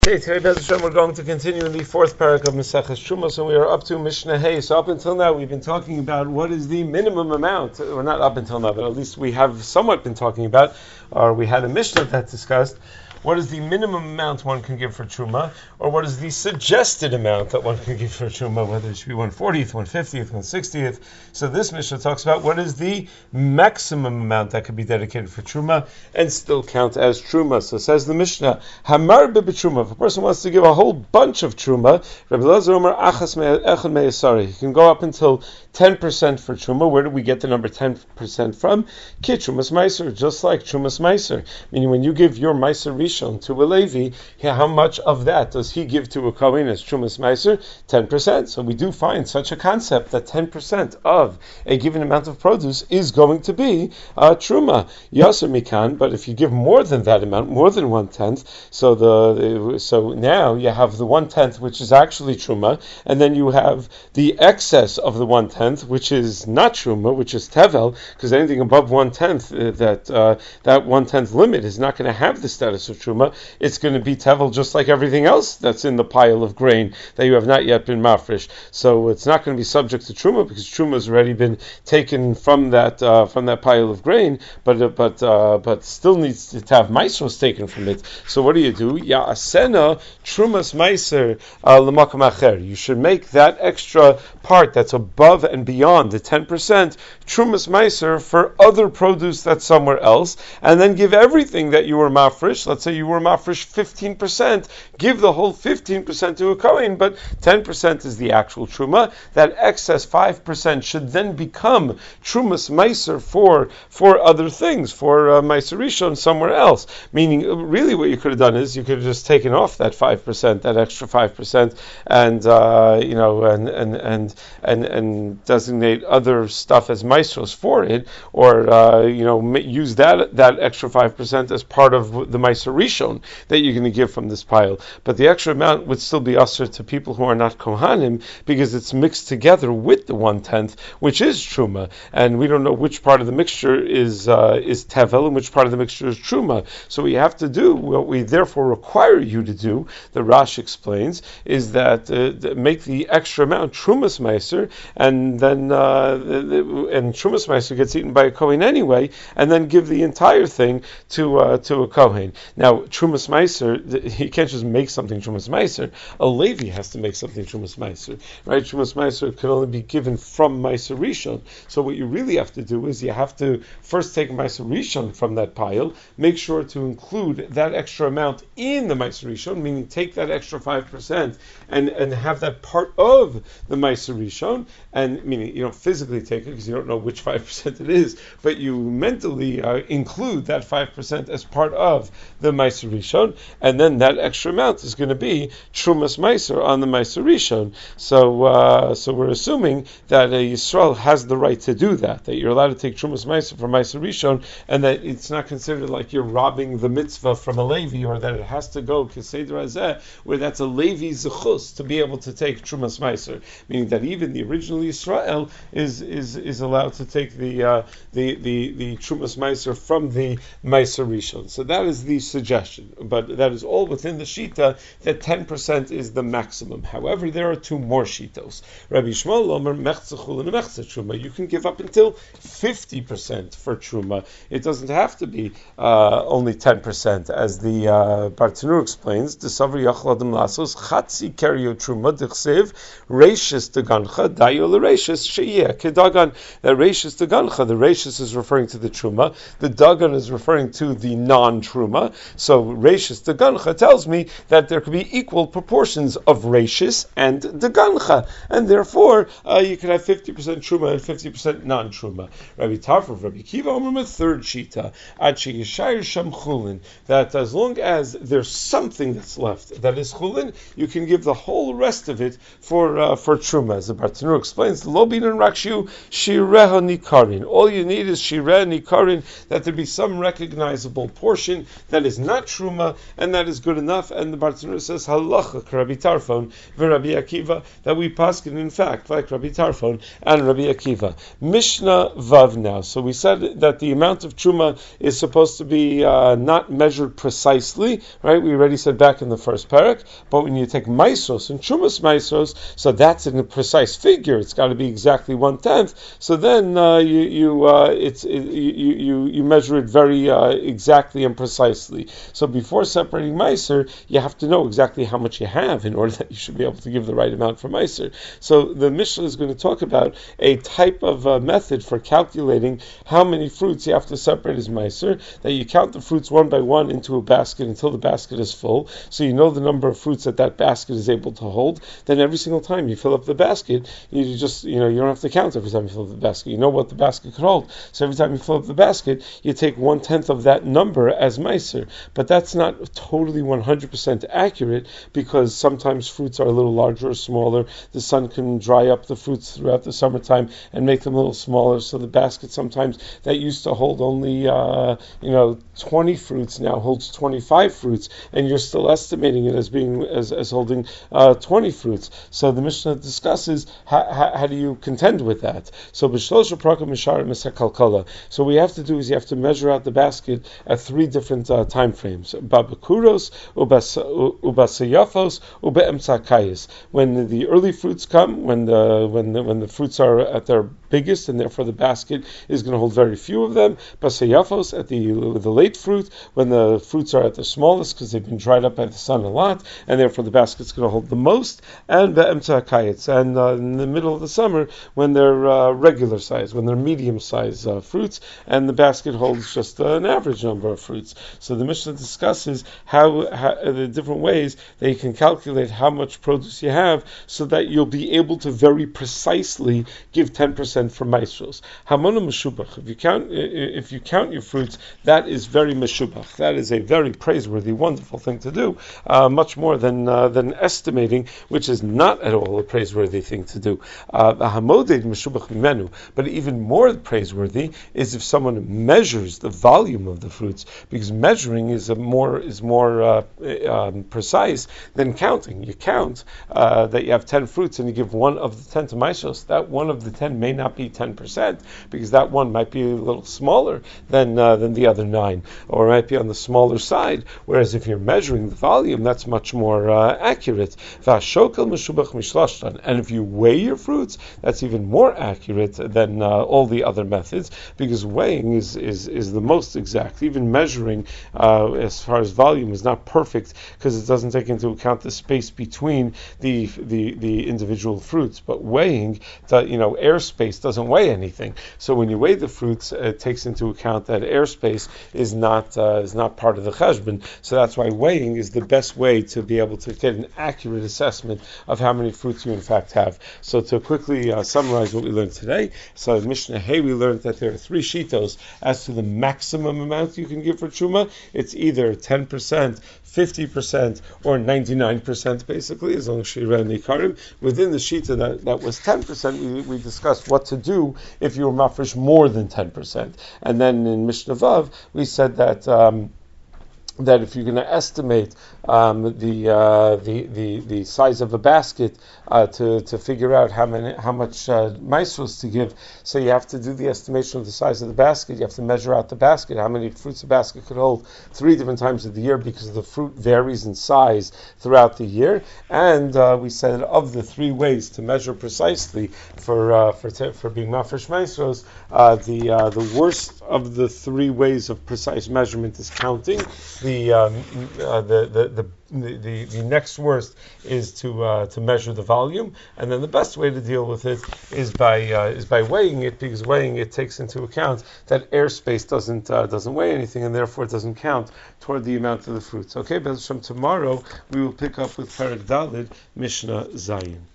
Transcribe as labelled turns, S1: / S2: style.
S1: Okay, today, Bez Hashem, we're going to continue in the fourth parak of Maseches Truma, so we are up to Mishnah Hay. So up until now, we've been talking about what is the minimum amount, well, not up until now, but at least we have somewhat been talking about, or we had a Mishnah that discussed, what is the minimum amount one can give for Truma, or what is the suggested amount that one can give for Truma, whether it should be 1/40th, 1/50th, 1/60th. So this Mishnah talks about what is the maximum amount that could be dedicated for Truma and still count as Truma. So says the Mishnah, Hamar b'Truma, if a person wants to give a whole bunch of Truma, Rabbi Elazar Omer achas echad me'asari, he can go up until 10% for Truma. Where do we get the number 10% from? Ki Trumas Meiser, just like Trumas Meiser. Meaning when you give your Meiser Rishon to a Levi, how much of that does he give to a Kohen as Trumas Meiser? 10%. So we do find such a concept that 10% of a given amount of produce is going to be Truma. Yaser Mikan, but if you give more than that amount, more than 1/10, so now you have the 1/10 which is actually Truma, and then you have the excess of the 1/10 which is not Truma, which is Tevel, because anything above 1/10, that 1/10 limit is not going to have the status of Truma. It's going to be Tevel just like everything else that's in the pile of grain that you have not yet been mafresh. So it's not going to be subject to Truma because Truma has already been taken from that pile of grain, but still needs to have Maisros taken from it. So what do? Ya'asena Trumas Meiser l'makom acher. You should make that extra part that's above and beyond the 10% Trumas Meiser for other produce that's somewhere else, and then give everything that you were mafresh. Let's say you were mafresh 15%, give the whole 15% to a Kohen, but 10% is the actual Truma. That excess 5% should then become Trumas Meiser for other things, for Meiser Rishon somewhere else. Meaning, really what you could have done is you could have just taken off that 5%, that extra 5%, and designate other stuff as maestros for it, or use that extra 5% as part of the Meiser Rishon that you're going to give from this pile. But the extra amount would still be usher to people who are not Kohanim because it's mixed together with the 1/10, which is Truma, and we don't know which part of the mixture is Tevel and which part of the mixture is Truma. So what you have to do, what we therefore require you to do, the Rash explains, is that make the extra amount Trumas Meiser, and then Trumas Meiser gets eaten by a Kohen anyway, and then give the entire thing to a Kohen. Now, Trumas Meiser, he can't just make something Trumas Meiser. A Levi has to make something Trumas Meiser, right? Trumas Meiser can only be given from Meiser Rishon. So what you really have to do is you have to first take Meiser Rishon from that pile, make sure to include that extra amount in the Meiser Rishon, meaning take that extra 5% and have that part of the Meiser Rishon, and meaning you don't physically take it because you don't know which 5% it is, but you mentally include that 5% as part of the Meiser Rishon, and then that extra amount is going to be Trumas Meiser on the Meiser Rishon. So we're assuming that Yisrael has the right to do that you're allowed to take Trumas Meiser from Meiser Rishon, and that it's not considered like you're robbing the mitzvah from a Levi, or that it has to go Keseder Hazeh, where that's a Levi zechus to be able to take Trumas Meiser, meaning that even the original Yisrael is allowed to take the Trumas Meiser from the Meiser Rishon. So that is the suggestion, but that is all within the Shita that 10% is the maximum. However, there are two more Shitos. Rabbi Shmuel Omer mechza chulin and mechza Truma. You can give up until 50% for Truma. It doesn't have to be only 10%, as the Bartanur explains. Desavar yachal adam lasos chatzi kerio Truma dichsev reishis degancha dayo l'reishis sheyeh kedagan. That reishis degancha, the reishis is referring to the Truma, the dagan is referring to the non-Truma. So reishis degancha tells me that there could be equal proportions of reishis and degancha, and therefore you could have 50% Truma and 50% non-Truma. Rabbi Tarfov, Rabbi Kiva, Omer, third shita, ad sheyishayir sham chulin, that as long as there's something that's left that is chulin, you can give the whole rest of it for Truma. As the Bartanur explains, lo binan rakshu shireha nikarin. All you need is shireha nikarin, that there be some recognizable portion that is not truma, and that is good enough. And the Bartanura says halacha Rabbi Tarfon v'Rabbi Akiva, that we paskin in fact like Rabbi Tarfon and Rabbi Akiva. Mishnah Vav now. So we said that the amount of truma is supposed to be not measured precisely, right? We already said back in the first parak. But when you take maisros and trumas maisros, so that's in a precise figure. It's got to be exactly 1/10. So then you measure it very exactly and precisely. So before separating meiser, you have to know exactly how much you have in order that you should be able to give the right amount for meiser. So the Mishnah is going to talk about a type of method for calculating how many fruits you have to separate as meiser. That you count the fruits one by one into a basket until the basket is full. So you know the number of fruits that basket is able to hold. Then every single time you fill up the basket, you don't have to count every time you fill up the basket. You know what the basket could hold. So every time you fill up the basket, you take 1/10 of that number as meiser. But that's not totally 100% accurate, because sometimes fruits are a little larger or smaller. The sun can dry up the fruits throughout the summertime and make them a little smaller. So the basket sometimes that used to hold only 20 fruits now holds 25 fruits, and you're still estimating it as being as holding 20 fruits. So the Mishnah discusses how do you contend with that. So so what you have to do is you have to measure out the basket at 3 different time frames: babakuros, ubasayafos, ubeemsakayis. When the early fruits come, when the fruits are at their biggest, and therefore the basket is going to hold very few of them. Basayafos at the late fruit, when the fruits are at their smallest because they've been dried up by the sun a lot, and therefore the basket's going to hold the most. And be'emtza kayitz, and in the middle of the summer, when they're regular size, when they're medium size fruits, and the basket holds just an average number of fruits. So the Mishnah discusses how the different ways that you can calculate how much produce you have, so that you'll be able to very precisely give 10% for maestros. Hamona meshubach. If you count your fruits, that is very meshubach. That is a very praiseworthy, wonderful thing to do. Much more than estimating, which is not at all a praiseworthy thing to do. Hamoded meshubach mimenu. But even more praiseworthy is if someone measures the volume of the fruits, because measuring is more precise than counting. You count that you have 10 fruits and you give one of the 10 to maestros. That one of the 10 may not be 10%, because that one might be a little smaller than the other 9, or it might be on the smaller side. Whereas if you're measuring the volume, that's much more accurate. And if you weigh your fruits, that's even more accurate than all the other methods, because weighing is the most exact. Even measuring as far as volume is not perfect, because it doesn't take into account the space between the individual fruits. But weighing, airspace doesn't weigh anything. So when you weigh the fruits, it takes into account that airspace is not part of the cheshbon. So that's why weighing is the best way to be able to get an accurate assessment of how many fruits you in fact have. So to quickly summarize what we learned today, so in Mishnah Hey we learned that there are 3 shitos as to the maximum amount you can give for truma. It's either 10%, 50%, or 99%, basically, as long as she ran Nikarim. Within the shita that was 10%, we discussed what to do if you were mafresh more than 10%. And then in Mishnah Vav, we said that if you're going to estimate the size of a basket to figure out how much maestros to give, so you have to do the estimation of the size of the basket. You have to measure out the basket, how many fruits a basket could hold 3 different times of the year, because the fruit varies in size throughout the year. And we said of the 3 ways to measure precisely for being mafresh maestros, the worst of the 3 ways of precise measurement is counting. The next worst is to measure the volume, and then the best way to deal with it is by weighing it, because weighing it takes into account that airspace doesn't weigh anything, and therefore it doesn't count toward the amount of the fruits. Okay, but from tomorrow we will pick up with Perek Daled, Mishnah Zayin.